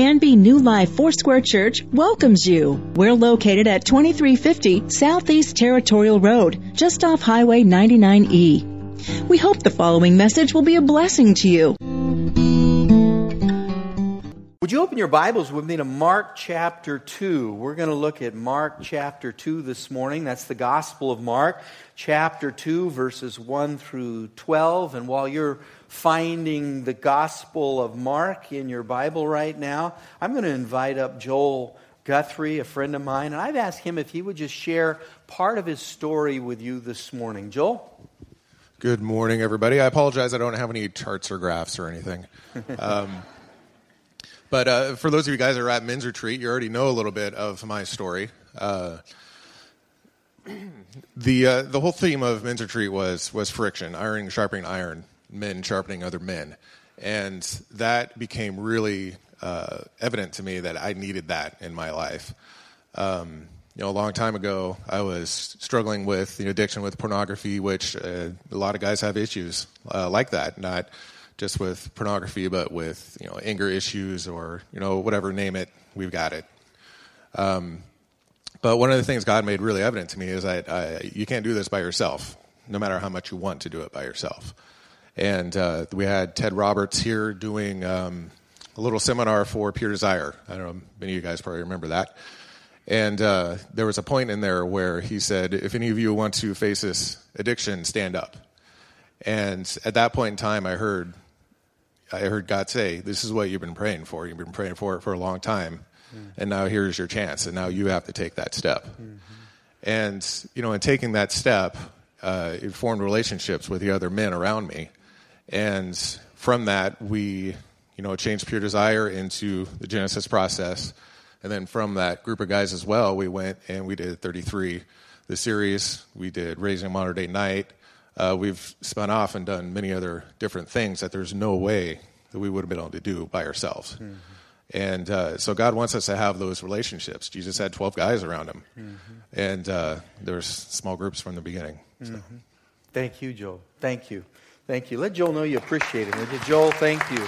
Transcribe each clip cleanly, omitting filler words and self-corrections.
Canby New Life Foursquare Church welcomes you. We're located at 2350 Southeast Territorial Road, just off Highway 99E. We hope the following message will be a blessing to you. Would you open your Bibles with me to Mark chapter 2? We're going to look at Mark chapter 2 this morning. That's the Gospel of Mark, chapter 2, verses 1 through 12. And while you're finding the Gospel of Mark in your Bible right now, I'm going to invite up Joel Guthrie, a friend of mine, and I've asked him if he would just share part of his story with you this morning. Joel? Good morning, everybody. I apologize I don't have any charts or graphs or anything. But for those of you guys that are at Men's Retreat, you already know a little bit of my story. The whole theme of Men's Retreat was friction, iron sharpening iron, men sharpening other men. And that became really evident to me that I needed that in my life. A long time ago, I was struggling with addiction with pornography, which a lot of guys have issues like that, not just with pornography, but with anger issues or whatever, name it, we've got it. But one of the things God made really evident to me is that you can't do this by yourself, no matter how much you want to do it by yourself. And we had Ted Roberts here doing a little seminar for Pure Desire. I don't know, many of you guys probably remember that. And there was a point in there where he said, if any of you want to face this addiction, stand up. And at that point in time, I heard God say, this is what you've been praying for. You've been praying for it for a long time. And now here's your chance. And now you have to take that step. And, in taking that step, it formed relationships with the other men around me. And from that, we, changed Pure Desire into the Genesis process. And then from that group of guys as well, we went and we did 33, the series. We did Raising a Modern Day Knight. We've spun off and done many other different things that there's no way that we would have been able to do by ourselves. And so God wants us to have those relationships. Jesus had 12 guys around him. And there's small groups from the beginning. So. Thank you, Joel. Thank you. Thank you. Let Joel know you appreciate him. Would you? Joel, thank you.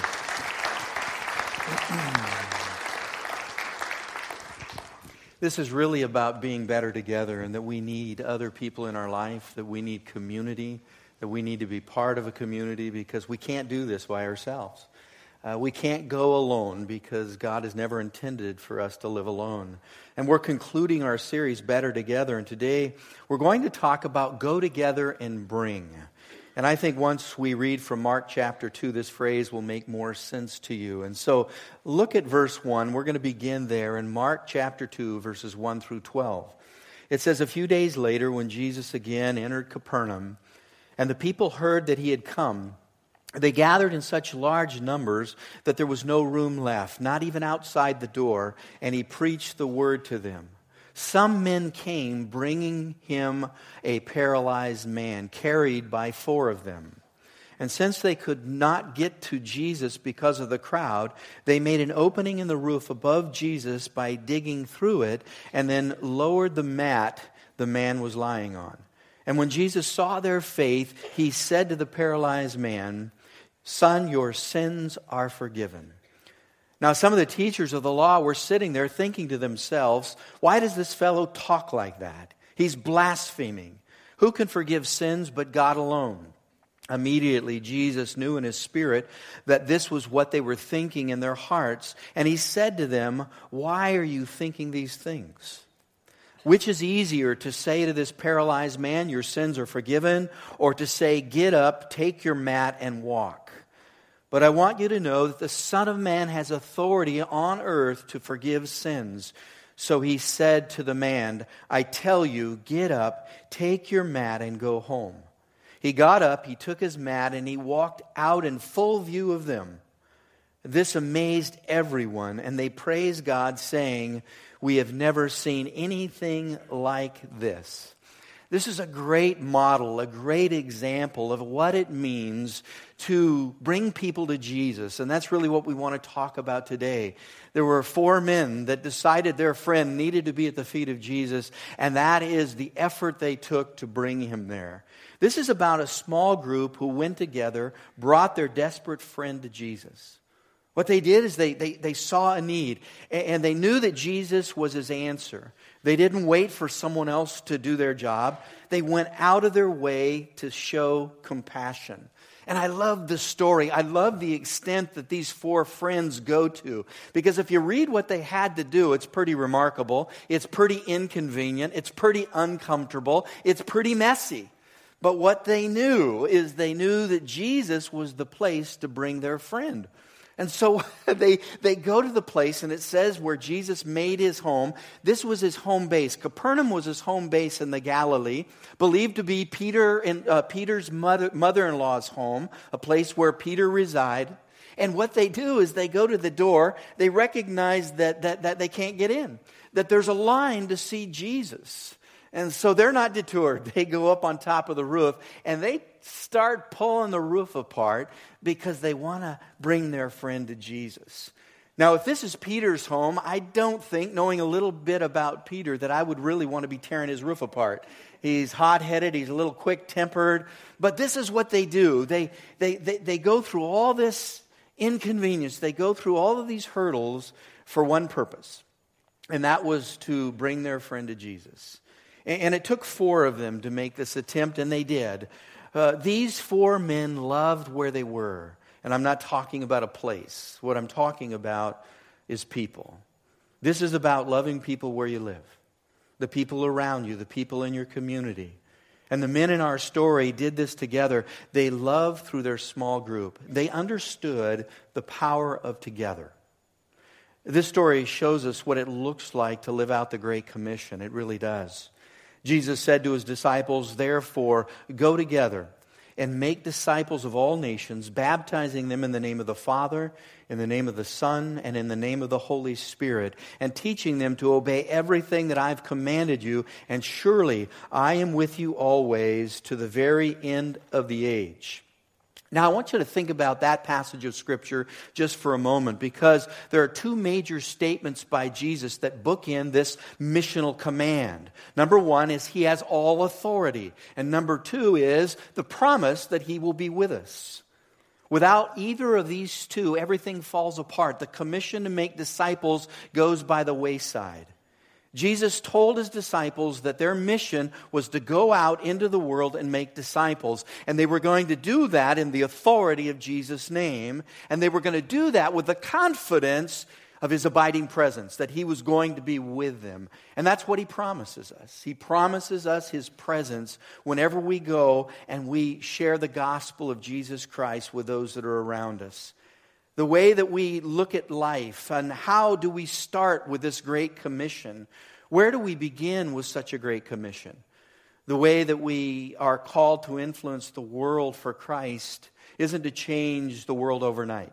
This is really about being better together, and that we need other people in our life, that we need community, that we need to be part of a community, because we can't do this by ourselves. We can't go alone, because God has never intended for us to live alone. And we're concluding our series, Better Together, and today we're going to talk about go together and bring. And I think once we read from Mark chapter 2, this phrase will make more sense to you. And so look at verse 1. We're going to begin there in Mark chapter 2, verses 1 through 12. It says, a few days later, when Jesus again entered Capernaum, and the people heard that he had come, they gathered in such large numbers that there was no room left, not even outside the door, and he preached the word to them. Some men came, bringing him a paralyzed man, carried by 4 of them. And since they could not get to Jesus because of the crowd, they made an opening in the roof above Jesus by digging through it, and then lowered the mat the man was lying on. And when Jesus saw their faith, he said to the paralyzed man, "Son, your sins are forgiven." Now, some of the teachers of the law were sitting there thinking to themselves, why does this fellow talk like that? He's blaspheming. Who can forgive sins but God alone? Immediately, Jesus knew in his spirit that this was what they were thinking in their hearts. And he said to them, why are you thinking these things? Which is easier, to say to this paralyzed man, your sins are forgiven, or to say, get up, take your mat, and walk? But I want you to know that the Son of Man has authority on earth to forgive sins. So he said to the man, I tell you, get up, take your mat, and go home. He got up, he took his mat, and he walked out in full view of them. This amazed everyone, and they praised God, saying, we have never seen anything like this. This is a great model, a great example of what it means to bring people to Jesus. And that's really what we want to talk about today. There were 4 men that decided their friend needed to be at the feet of Jesus, and that is the effort they took to bring him there. This is about a small group who went together, brought their desperate friend to Jesus. What they did is they saw a need, and they knew that Jesus was his answer. They didn't wait for someone else to do their job. They went out of their way to show compassion. And I love the story. I love the extent that these four friends go to. Because if you read what they had to do, it's pretty remarkable. It's pretty inconvenient. It's pretty uncomfortable. It's pretty messy. But what they knew is they knew that Jesus was the place to bring their friend. And so they go to the place, and it says where Jesus made his home. This was his home base. Capernaum was his home base in the Galilee, believed to be Peter's mother-in-law's home, a place where Peter resided. And what they do is they go to the door. They recognize that they can't get in, that there's a line to see Jesus. And so they're not detoured. They go up on top of the roof, and they start pulling the roof apart because they want to bring their friend to Jesus. Now, if this is Peter's home, I don't think, knowing a little bit about Peter, that I would really want to be tearing his roof apart. He's hot-headed. He's a little quick-tempered. But this is what they do. They go through all this inconvenience. They go through all of these hurdles for one purpose, and that was to bring their friend to Jesus. And it took four of them to make this attempt, and they did. These four men loved where they were. And I'm not talking about a place. What I'm talking about is people. This is about loving people where you live. The people around you, the people in your community. And the men in our story did this together. They loved through their small group. They understood the power of together. This story shows us what it looks like to live out the Great Commission. It really does. Jesus said to his disciples, "Therefore, go together and make disciples of all nations, baptizing them in the name of the Father, in the name of the Son, and in the name of the Holy Spirit, and teaching them to obey everything that I've commanded you. And surely I am with you always to the very end of the age." Now, I want you to think about that passage of Scripture just for a moment, because there are two major statements by Jesus that bookend this missional command. Number one is he has all authority. And number two is the promise that he will be with us. Without either of these two, everything falls apart. The commission to make disciples goes by the wayside. Jesus told his disciples that their mission was to go out into the world and make disciples. And they were going to do that in the authority of Jesus' name. And they were going to do that with the confidence of his abiding presence, that he was going to be with them. And that's what he promises us. He promises us his presence whenever we go and we share the gospel of Jesus Christ with those that are around us. The way that we look at life, and how do we start with this great commission? Where do we begin with such a great commission? The way that we are called to influence the world for Christ isn't to change the world overnight.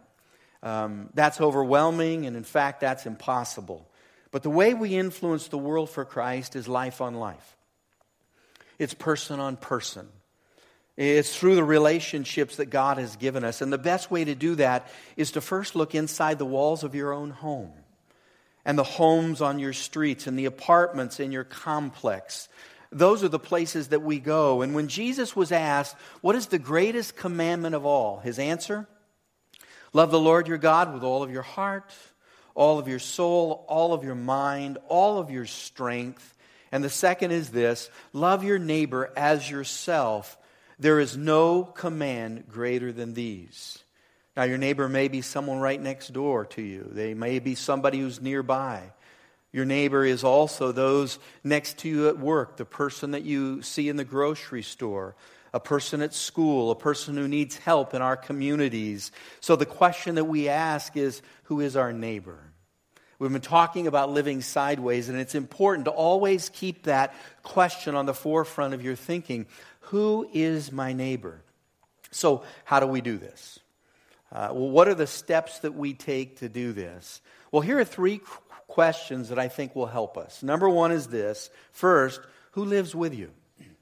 That's overwhelming, and in fact, that's impossible. But the way we influence the world for Christ is life on life. It's person on person. It's through the relationships that God has given us. And the best way to do that is to first look inside the walls of your own home, and the homes on your streets, and the apartments in your complex. Those are the places that we go. And when Jesus was asked, what is the greatest commandment of all? His answer? Love the Lord your God with all of your heart, all of your soul, all of your mind, all of your strength. And the second is this: love your neighbor as yourself. There is no command greater than these. Now, your neighbor may be someone right next door to you. They may be somebody who's nearby. Your neighbor is also those next to you at work, the person that you see in the grocery store, a person at school, a person who needs help in our communities. So the question that we ask is, who is our neighbor? We've been talking about living sideways, and it's important to always keep that question on the forefront of your thinking. Who is my neighbor? So how do we do this? What are the steps that we take to do this? Well, here are three questions that I think will help us. Number one is this. First, who lives with you?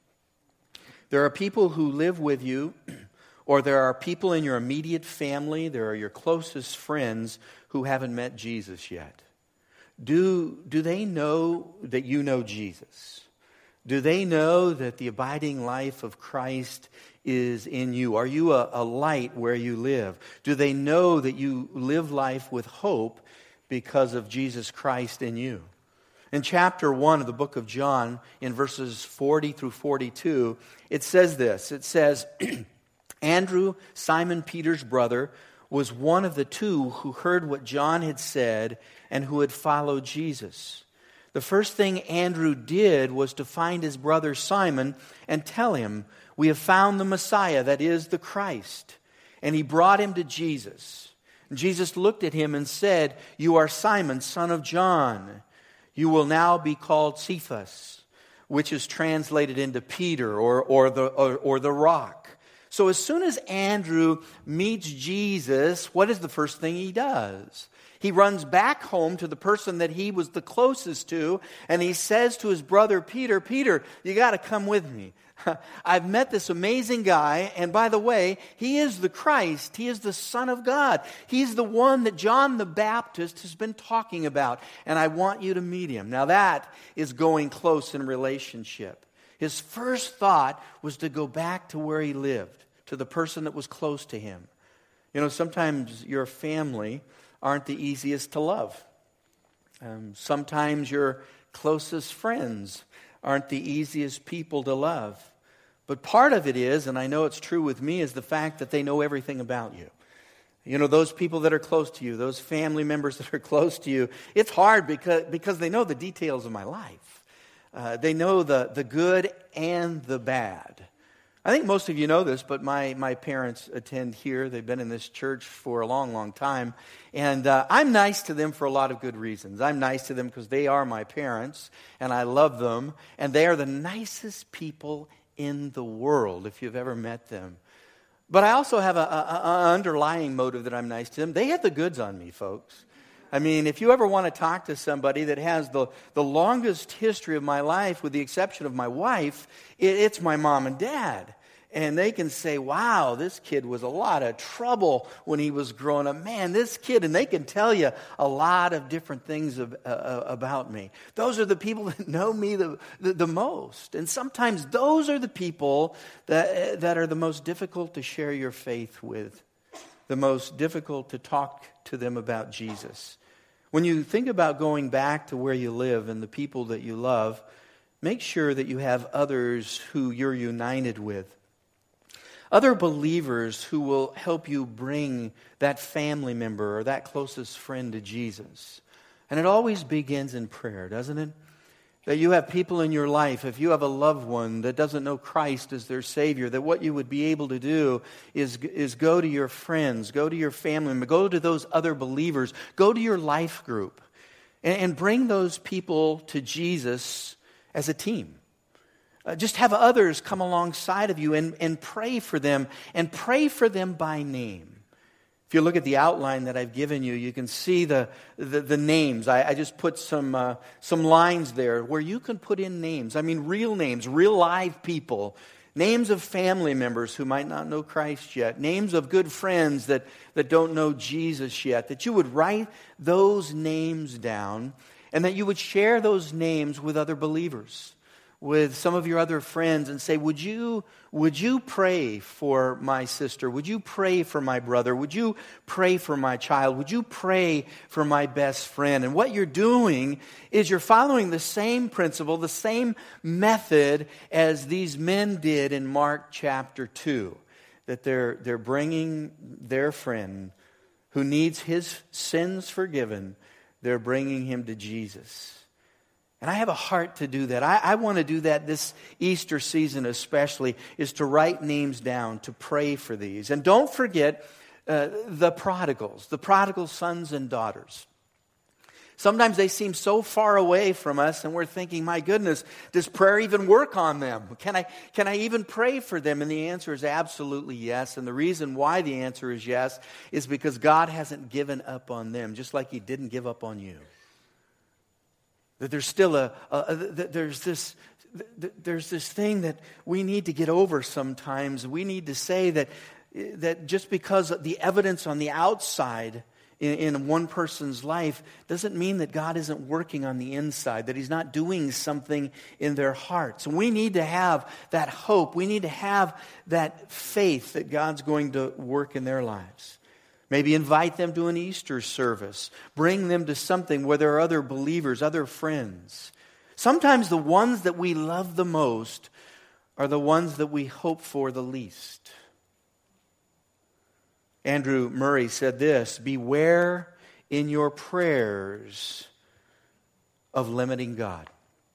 There are people who live with you, or there are people in your immediate family, there are your closest friends who haven't met Jesus yet. Do they know that you know Jesus? Do they know that the abiding life of Christ is in you? Are you a light where you live? Do they know that you live life with hope because of Jesus Christ in you? In chapter 1 of the book of John, in verses 40 through 42, it says this. It says, Andrew, Simon Peter's brother, was one of the two who heard what John had said and who had followed Jesus. The first thing Andrew did was to find his brother Simon and tell him, "We have found the Messiah, that is the Christ." And he brought him to Jesus. And Jesus looked at him and said, "You are Simon, son of John. You will now be called Cephas," which is translated into Peter or the rock. So as soon as Andrew meets Jesus, what is the first thing he does? He runs back home to the person that he was the closest to, and he says to his brother Peter, "Peter, you got to come with me. I've met this amazing guy, and by the way, he is the Christ. He is the Son of God. He's the one that John the Baptist has been talking about, and I want you to meet him." Now that is going close in relationship. His first thought was to go back to where he lived, to the person that was close to him. You know, sometimes your family aren't the easiest to love. Sometimes your closest friends aren't the easiest people to love. But part of it is, and I know it's true with me, is the fact that they know everything about you. You know, those people that are close to you, those family members that are close to you, it's hard because they know the details of my life. They know the good and the bad. I think most of you know this, but my parents attend here. They've been in this church for a long, long time. And I'm nice to them for a lot of good reasons. I'm nice to them because they are my parents, and I love them. And they are the nicest people in the world, if you've ever met them. But I also have an underlying motive that I'm nice to them. They have the goods on me, folks. I mean, if you ever want to talk to somebody that has the longest history of my life, with the exception of my wife, it's my mom and dad. And they can say, "Wow, this kid was a lot of trouble when he was growing up. Man, this kid," and they can tell you a lot of different things about me. Those are the people that know me the most. And sometimes those are the people that are the most difficult to share your faith with, the most difficult to talk to them about Jesus. When you think about going back to where you live and the people that you love, make sure that you have others who you're united with. Other believers who will help you bring that family member or that closest friend to Jesus. And it always begins in prayer, doesn't it? That you have people in your life, if you have a loved one that doesn't know Christ as their Savior, that what you would be able to do is go to your friends, go to your family member, go to those other believers, go to your life group, and bring those people to Jesus as a team. Just have others come alongside of you and pray for them, and pray for them by name. If you look at the outline that I've given you, you can see the names. I just put some lines there where you can put in names. I mean, real names, real live people. Names of family members who might not know Christ yet. Names of good friends that don't know Jesus yet. That you would write those names down, and that you would share those names with other believers, with some of your other friends, and say, would you pray for my sister? Would you pray for my brother? Would you pray for my child? Would you pray for my best friend? And what you're doing is you're following the same principle, the same method as these men did in Mark chapter 2. That they're bringing their friend who needs his sins forgiven, they're bringing him to Jesus. And I have a heart to do that. I want to do that this Easter season especially, is to write names down, to pray for these. And don't forget the prodigals, the prodigal sons and daughters. Sometimes they seem so far away from us, and we're thinking, my goodness, does prayer even work on them? Can I even pray for them? And the answer is absolutely yes. And the reason why the answer is yes is because God hasn't given up on them, just like He didn't give up on you. That there's still there's this thing that we need to get over sometimes. We need to say that just because the evidence on the outside in one person's life doesn't mean that God isn't working on the inside, that He's not doing something in their hearts. And we need to have that hope. We need to have that faith that God's going to work in their lives. Maybe invite them to an Easter service. Bring them to something where there are other believers, other friends. Sometimes the ones that we love the most are the ones that we hope for the least. Andrew Murray said this, beware in your prayers of limiting God.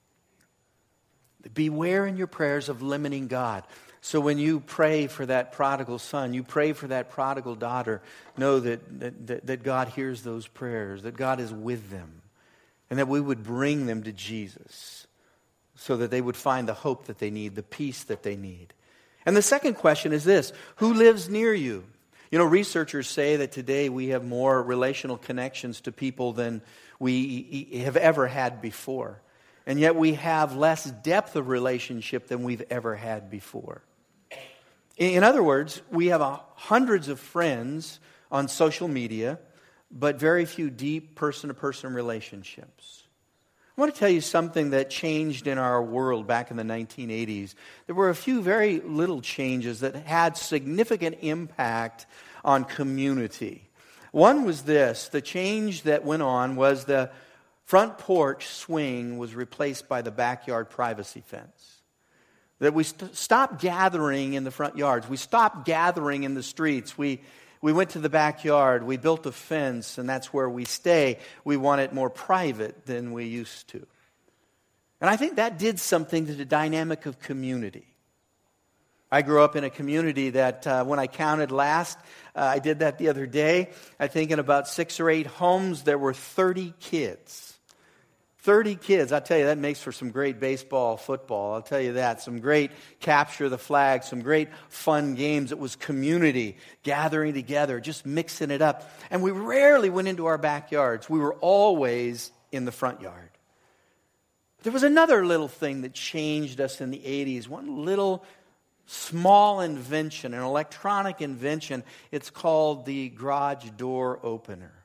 Beware in your prayers of limiting God. So when you pray for that prodigal son, you pray for that prodigal daughter, know that God hears those prayers, that God is with them, and that we would bring them to Jesus so that they would find the hope that they need, the peace that they need. And the second question is this, who lives near you? You know, researchers say that today we have more relational connections to people than we have ever had before. And yet we have less depth of relationship than we've ever had before. In other words, we have hundreds of friends on social media, but very few deep person-to-person relationships. I want to tell you something that changed in our world back in the 1980s. There were a few very little changes that had significant impact on community. One was this. The change that went on was the front porch swing was replaced by the backyard privacy fence. That we stopped gathering in the front yards. We stopped gathering in the streets. We went to the backyard. We built a fence, and that's where we stay. We want it more private than we used to. And I think that did something to the dynamic of community. I grew up in a community that when I counted last, I did that the other day, I think in about 6 or 8 homes there were 30 kids. 30 kids, I'll tell you, that makes for some great baseball, football, I'll tell you that. Some great capture the flag, some great fun games. It was community, gathering together, just mixing it up. And we rarely went into our backyards. We were always in the front yard. There was another little thing that changed us in the 80s, one little small invention, an electronic invention. It's called the garage door opener.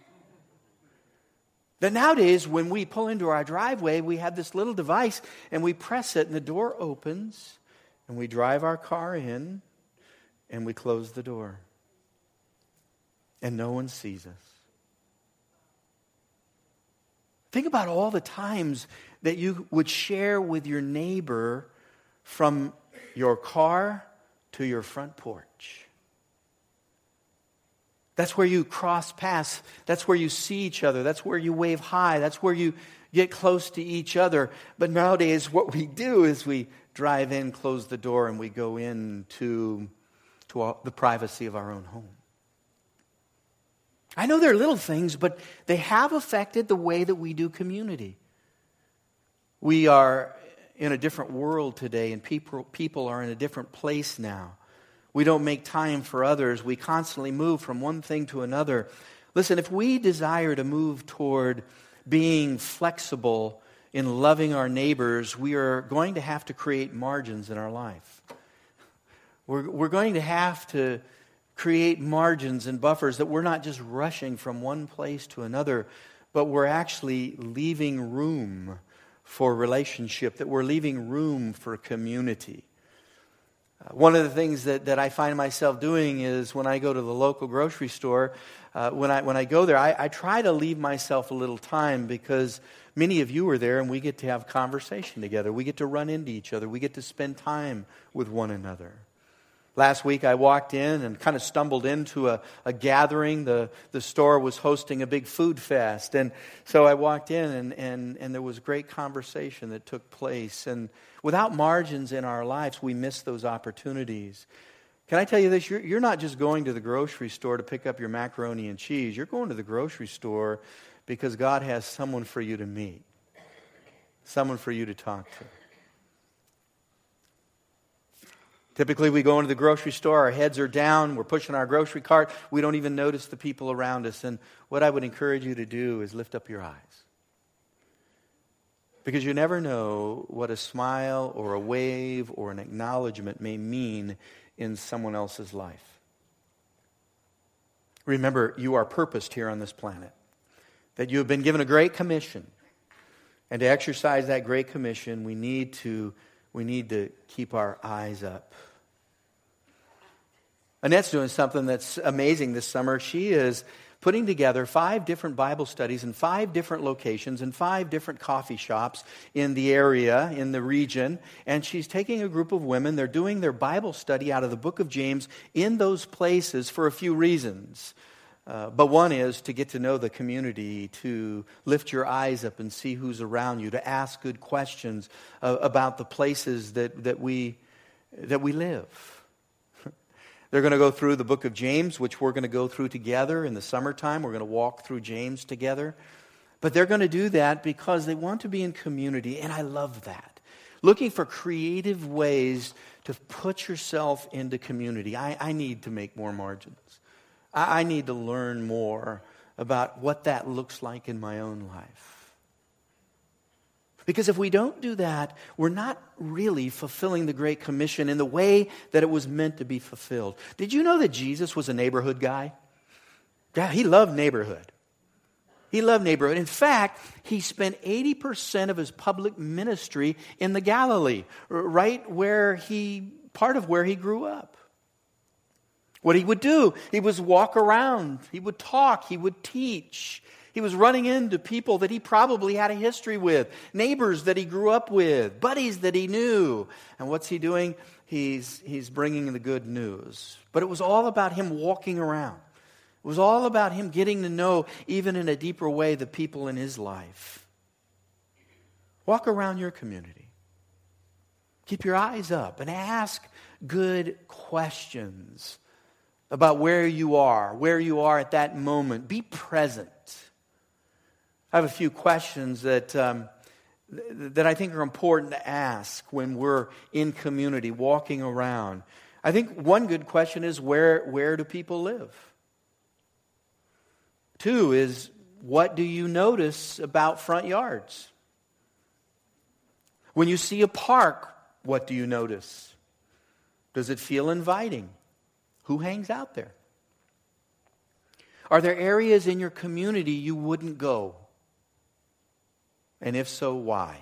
That nowadays, when we pull into our driveway, we have this little device, and we press it, and the door opens, and we drive our car in, and we close the door. And no one sees us. Think about all the times that you would share with your neighbor from your car to your front porch. That's where you cross paths. That's where you see each other. That's where you wave hi. That's where you get close to each other. But nowadays what we do is we drive in, close the door, and we go into the privacy of our own home. I know they're little things, but they have affected the way that we do community. We are in a different world today, and people are in a different place now. We don't make time for others. We constantly move from one thing to another. Listen, if we desire to move toward being flexible in loving our neighbors, we are going to have to create margins in our life. We're going to have to create margins and buffers that we're not just rushing from one place to another, but we're actually leaving room for relationship, that we're leaving room for community. One of the things that I find myself doing is when I go to the local grocery store, when I go there, I try to leave myself a little time because many of you are there and we get to have conversation together. We get to run into each other. We get to spend time with one another. Last week I walked in and kind of stumbled into a gathering. The store was hosting a big food fest. And so I walked in and there was great conversation that took place. And without margins in our lives, we miss those opportunities. Can I tell you this? You're not just going to the grocery store to pick up your macaroni and cheese. You're going to the grocery store because God has someone for you to meet. Someone for you to talk to. Typically, we go into the grocery store, our heads are down, we're pushing our grocery cart, we don't even notice the people around us. And what I would encourage you to do is lift up your eyes. Because you never know what a smile or a wave or an acknowledgement may mean in someone else's life. Remember, you are purposed here on this planet. That you have been given a great commission. And to exercise that great commission, we need to keep our eyes up. Annette's doing something that's amazing this summer. She is putting together 5 different Bible studies in 5 different locations in 5 different coffee shops in the area, in the region. And she's taking a group of women. They're doing their Bible study out of the book of James in those places for a few reasons. But one is to get to know the community, to lift your eyes up and see who's around you, to ask good questions about the places that we live. They're going to go through the book of James, which we're going to go through together in the summertime. We're going to walk through James together. But they're going to do that because they want to be in community, and I love that. Looking for creative ways to put yourself into community. I need to make more margins. I need to learn more about what that looks like in my own life. Because if we don't do that, we're not really fulfilling the Great Commission in the way that it was meant to be fulfilled. Did you know that Jesus was a neighborhood guy? Yeah, he loved neighborhood. He loved neighborhood. In fact, he spent 80% of his public ministry in the Galilee, right where part of where he grew up. What he would do, he was walk around, he would talk, he would teach. He was running into people that he probably had a history with, neighbors that he grew up with, buddies that he knew. And what's he doing? He's bringing the good news. But it was all about him walking around. It was all about him getting to know, even in a deeper way, the people in his life. Walk around your community. Keep your eyes up and ask good questions about where you are at that moment. Be present. I have a few questions that I think are important to ask when we're in community, walking around. I think one good question is, where do people live? 2 is, what do you notice about front yards? When you see a park, what do you notice? Does it feel inviting? Who hangs out there? Are there areas in your community you wouldn't go? And if so, why?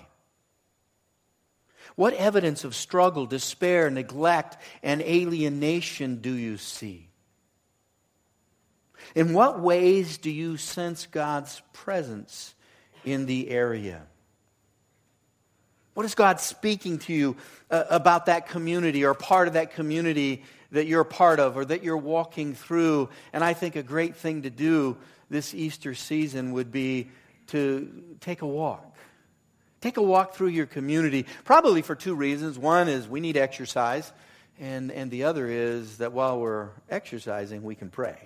What evidence of struggle, despair, neglect, and alienation do you see? In what ways do you sense God's presence in the area? What is God speaking to you about that community or part of that community that you're a part of or that you're walking through? And I think a great thing to do this Easter season would be to take a walk. Take a walk through your community, probably for 2 reasons. One is we need exercise, and the other is that while we're exercising, we can pray.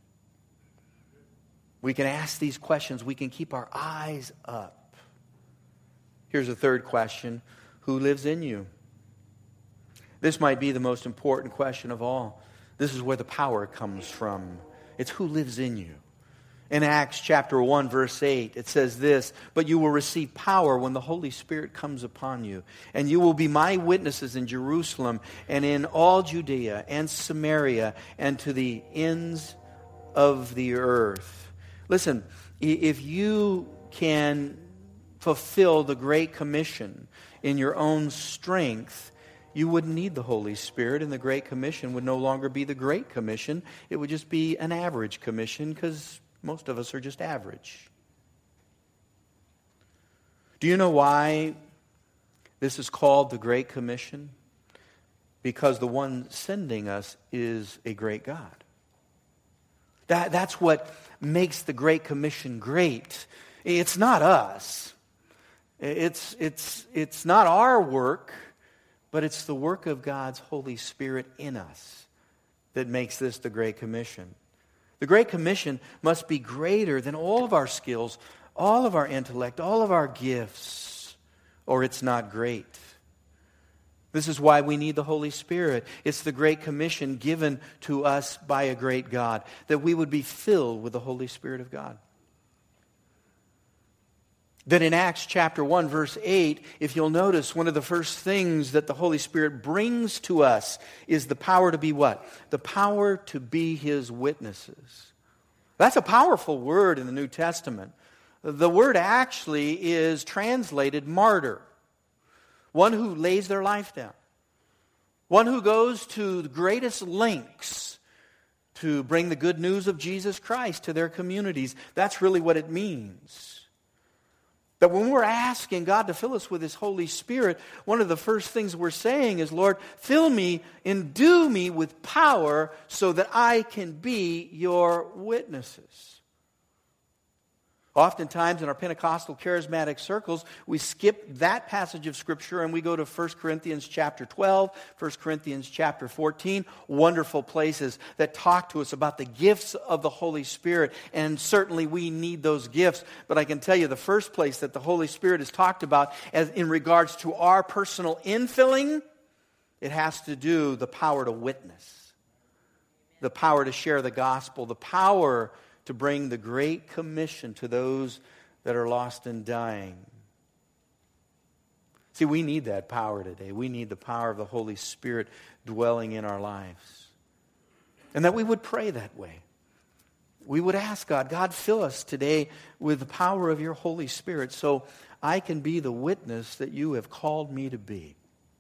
We can ask these questions. We can keep our eyes up. Here's a third question. Who lives in you? This might be the most important question of all. This is where the power comes from. It's who lives in you. In Acts chapter 1, verse 8, it says this, "But you will receive power when the Holy Spirit comes upon you, and you will be my witnesses in Jerusalem and in all Judea and Samaria and to the ends of the earth." Listen, if you can fulfill the Great Commission in your own strength, you wouldn't need the Holy Spirit, and the Great Commission would no longer be the Great Commission. It would just be an average commission, because most of us are just average. Do you know why this is called the Great Commission? Because the one sending us is a great God. That's what makes the Great Commission great. It's not us. It's not our work, but it's the work of God's Holy Spirit in us that makes this the Great Commission. The Great Commission must be greater than all of our skills, all of our intellect, all of our gifts, or it's not great. This is why we need the Holy Spirit. It's the Great Commission given to us by a great God, that we would be filled with the Holy Spirit of God. Then in Acts chapter 1, verse 8, if you'll notice, one of the first things that the Holy Spirit brings to us is the power to be what? The power to be His witnesses. That's a powerful word in the New Testament. The word actually is translated martyr. One who lays their life down. One who goes to the greatest lengths to bring the good news of Jesus Christ to their communities. That's really what it means. That when we're asking God to fill us with His Holy Spirit, one of the first things we're saying is, Lord, fill me, endue me with power so that I can be your witnesses. Oftentimes in our Pentecostal charismatic circles, we skip that passage of Scripture and we go to 1 Corinthians chapter 12, 1 Corinthians chapter 14, wonderful places that talk to us about the gifts of the Holy Spirit. And certainly we need those gifts. But I can tell you the first place that the Holy Spirit is talked about as in regards to our personal infilling, it has to do the power to witness, the power to share the gospel, the power to bring the Great Commission to those that are lost and dying. See, we need that power today. We need the power of the Holy Spirit dwelling in our lives. And that we would pray that way. We would ask God, God, fill us today with the power of your Holy Spirit so I can be the witness that you have called me to be.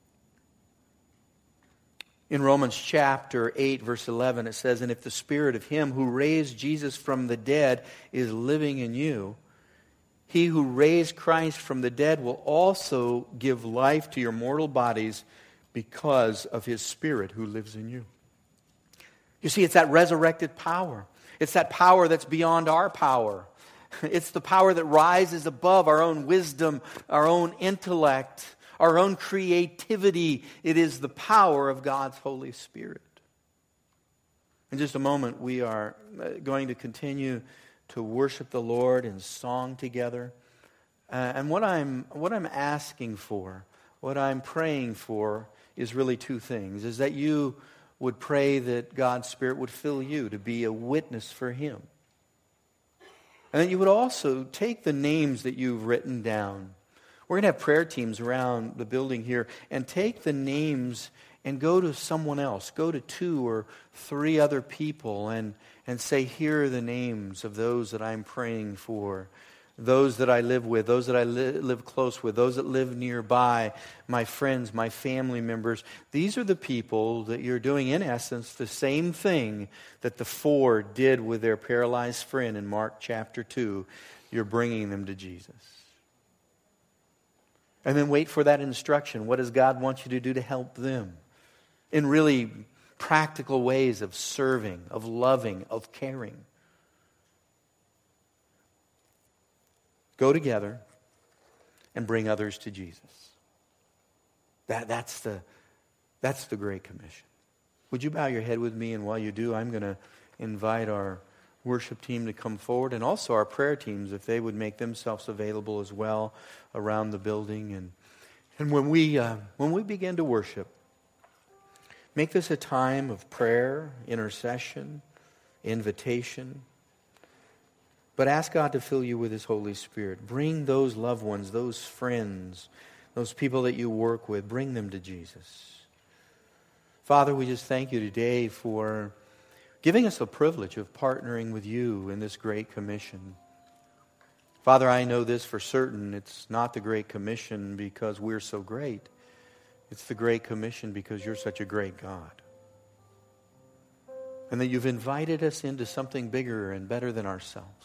In Romans chapter 8, verse 11, it says, "And if the Spirit of Him who raised Jesus from the dead is living in you, He who raised Christ from the dead will also give life to your mortal bodies because of His Spirit who lives in you." You see, it's that resurrected power. It's that power that's beyond our power. It's the power that rises above our own wisdom, our own intellect, our own creativity. It is the power of God's Holy Spirit. In just a moment, we are going to continue to worship the Lord in song together. And what I'm asking for, what I'm praying for, is really two things. Is that you would pray that God's Spirit would fill you to be a witness for Him. And then you would also take the names that you've written down. We're going to have prayer teams around the building here, and take the names and go to someone else. Go to 2 or 3 other people and say, here are the names of those that I'm praying for. Those that I live with, those that I live close with, those that live nearby, my friends, my family members. These are the people that you're doing, in essence, the same thing that the 4 did with their paralyzed friend in Mark chapter 2. You're bringing them to Jesus. And then wait for that instruction. What does God want you to do to help them? In really practical ways of serving, of loving, of caring. Go together and bring others to Jesus. That's the Great Commission. Would you bow your head with me? And while you do, I'm going to invite our worship team to come forward, and also our prayer teams, if they would make themselves available as well around the building. And when we begin to worship, make this a time of prayer, intercession, invitation. But ask God to fill you with His Holy Spirit. Bring those loved ones, those friends, those people that you work with, bring them to Jesus. Father, we just thank you today for giving us the privilege of partnering with you in this Great Commission. Father, I know this for certain. It's not the Great Commission because we're so great. It's the Great Commission because you're such a great God. And that you've invited us into something bigger and better than ourselves.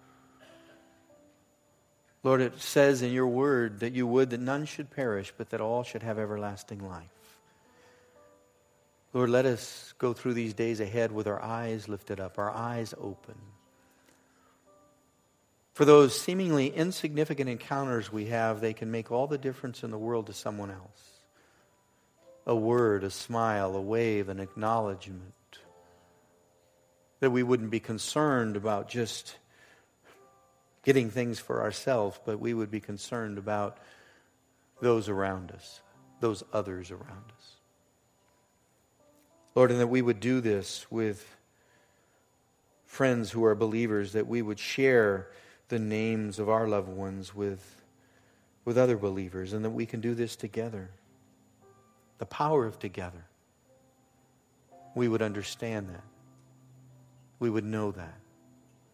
Lord, it says in your word that you would that none should perish, but that all should have everlasting life. Lord, let us go through these days ahead with our eyes lifted up, our eyes open. For those seemingly insignificant encounters we have, they can make all the difference in the world to someone else. A word, a smile, a wave, an acknowledgement. That we wouldn't be concerned about just getting things for ourselves, but we would be concerned about those around us, those others around us. Lord, and that we would do this with friends who are believers, that we would share the names of our loved ones with other believers, and that we can do this together. The power of together. We would understand that. We would know that.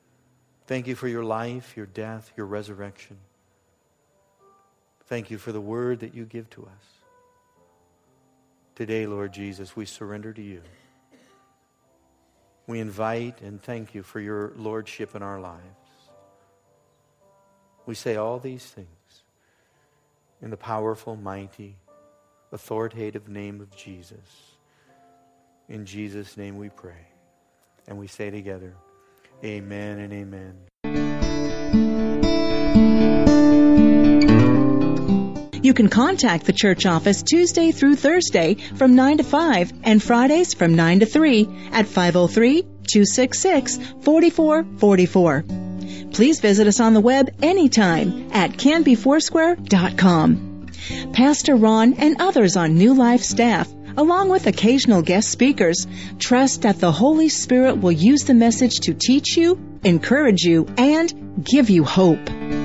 Thank you for your life, your death, your resurrection. Thank you for the word that you give to us. Today, Lord Jesus, we surrender to you. We invite and thank you for your lordship in our lives. We say all these things in the powerful, mighty, authoritative name of Jesus. In Jesus' name we pray. And we say together, amen and amen. You can contact the church office Tuesday through Thursday from 9 to 5 and Fridays from 9 to 3 at 503-266-4444. Please visit us on the web anytime at canbyfoursquare.com. Pastor Ron and others on New Life staff, along with occasional guest speakers, trust that the Holy Spirit will use the message to teach you, encourage you, and give you hope.